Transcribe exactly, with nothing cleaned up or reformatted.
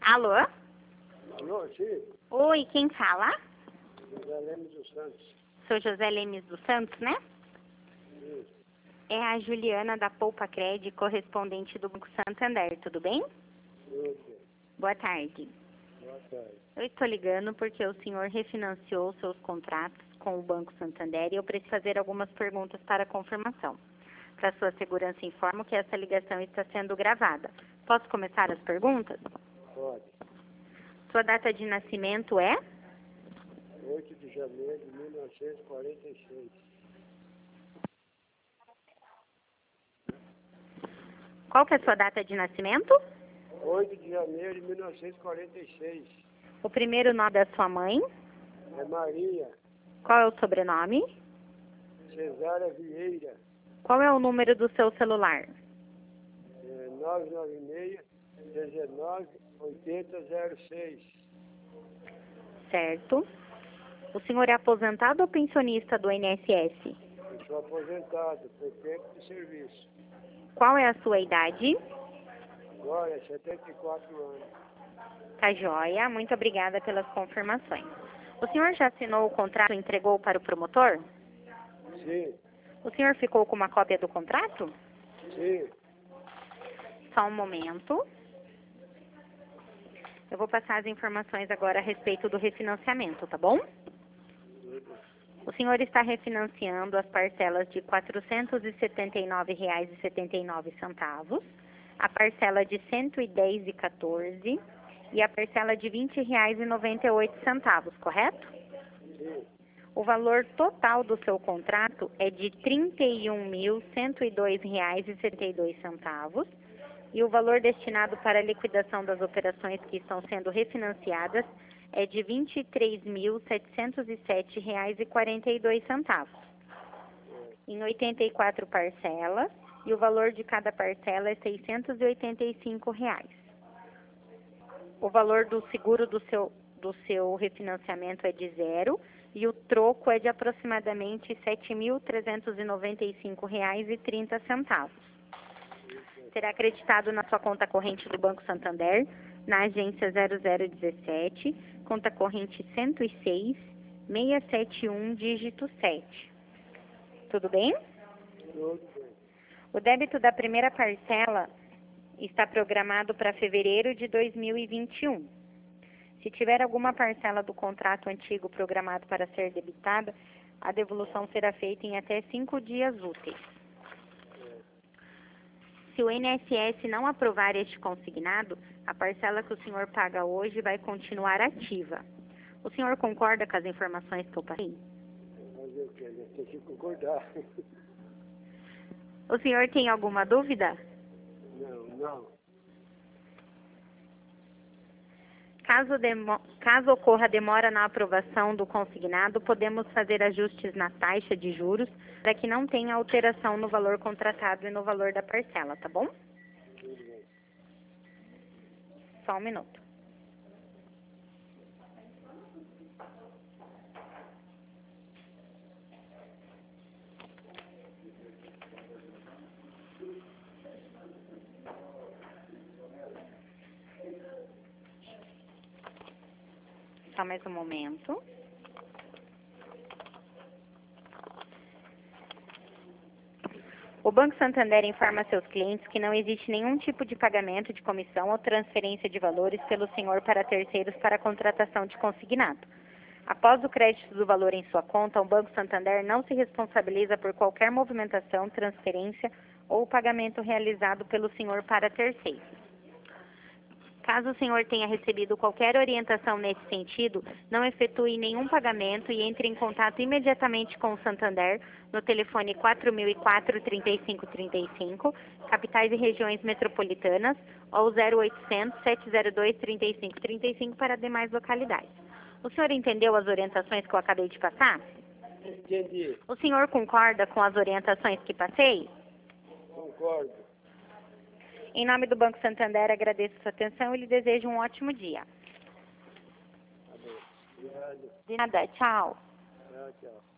Alô? Alô, sim. Oi, quem fala? José Lemes dos Santos. Sou José Lemes dos Santos, né? Sim. É a Juliana da Poupa Cred, correspondente do Banco Santander, tudo bem? Tudo bem. Boa tarde. Boa tarde. Eu estou ligando porque o senhor refinanciou seus contratos com o Banco Santander e eu preciso fazer algumas perguntas para confirmação. Para sua segurança, informo que essa ligação está sendo gravada. Posso começar as perguntas? Pode. Sua data de nascimento é? oito de janeiro de mil novecentos e quarenta e seis. Qual que é a sua data de nascimento? oito de janeiro de mil novecentos e quarenta e seis. O primeiro nome da sua mãe? É Maria Qual é o sobrenome? Cesária Vieira. Qual é o número do seu celular? É nove nove seis, dezenove, oitenta, zero seis. Certo. O senhor é aposentado ou pensionista do I N S S? Eu sou aposentado por tempo de serviço. Qual é a sua idade? Agora é setenta e quatro anos. Tá joia. Muito obrigada pelas confirmações. O senhor já assinou o contrato e entregou para o promotor? Sim, O senhor ficou com uma cópia do contrato? sim. Só um momento. Eu vou passar as informações agora a respeito do refinanciamento, tá bom? Tudo. O senhor está refinanciando as parcelas de quatrocentos e setenta e nove reais e setenta e nove centavos, a parcela de cento e dez reais e quatorze centavos e a parcela de vinte reais e noventa e oito centavos, correto? Sim. O valor total do seu contrato é de trinta e um mil cento e dois reais e setenta e dois centavos e o valor destinado para a liquidação das operações que estão sendo refinanciadas é de vinte e três mil setecentos e sete reais e quarenta e dois centavos, em oitenta e quatro parcelas, e o valor de cada parcela é seiscentos e oitenta e cinco reais. O valor do seguro do seu, do seu refinanciamento é de zero e o troco é de aproximadamente sete mil trezentos e noventa e cinco reais e trinta centavos. Será acreditado na sua conta corrente do Banco Santander, na agência zero zero dezessete, conta corrente cento e seis, seiscentos e setenta e um, dígito sete. Tudo bem? Tudo bem. O débito da primeira parcela está programado para fevereiro de dois mil e vinte e um. Se tiver alguma parcela do contrato antigo programado para ser debitada, a devolução será feita em até cinco dias úteis. Se o I N S S não aprovar este consignado, a parcela que o senhor paga hoje vai continuar ativa. O senhor concorda com as informações que eu passei? Fazer o quê? Né? Tem que concordar. O senhor tem alguma dúvida? Não, não. Caso, demo, caso ocorra demora na aprovação do consignado, podemos fazer ajustes na taxa de juros para que não tenha alteração no valor contratado e no valor da parcela, tá bom? Tudo bem. Só um minuto. Só mais um momento. O Banco Santander informa a seus clientes que não existe nenhum tipo de pagamento de comissão ou transferência de valores pelo senhor para terceiros para a contratação de consignado. Após o crédito do valor em sua conta, o Banco Santander não se responsabiliza por qualquer movimentação, transferência ou pagamento realizado pelo senhor para terceiros. Caso o senhor tenha recebido qualquer orientação nesse sentido, não efetue nenhum pagamento e entre em contato imediatamente com o Santander no telefone quatro mil e quatro, trinta e cinco trinta e cinco, capitais e regiões metropolitanas, ou zero oitocentos, sete zero dois, trinta e cinco trinta e cinco para demais localidades. O senhor entendeu as orientações que eu acabei de passar? Entendi. O senhor concorda com as orientações que passei? Concordo. Em nome do Banco Santander, agradeço sua atenção e lhe desejo um ótimo dia. Tá bem. Obrigado. De nada, tchau. Tchau, tchau.